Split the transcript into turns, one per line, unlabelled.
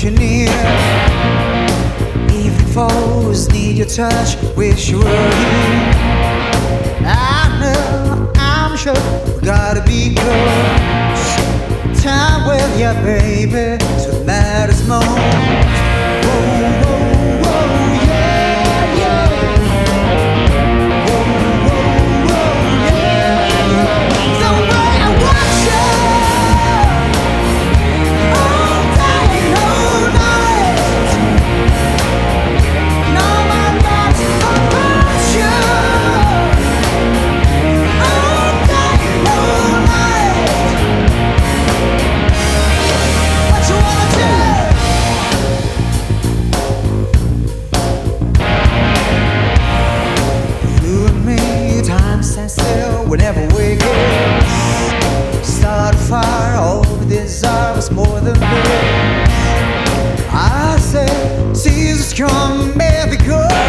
you near. Even foes need your touch, wish you were here. I know, I'm sure, we gotta be close. Time with you, baby, to matters most. Whoa, whoa, whoa, yeah, yeah. Whoa, whoa, whoa, yeah, yeah. The way I watch you all day, all night. And all my thoughts about you all day, all night. What you wanna do? You and me, time stands still whenever we kiss. Start a fire, all we desire is more than this. I say, seasons come, baby, go.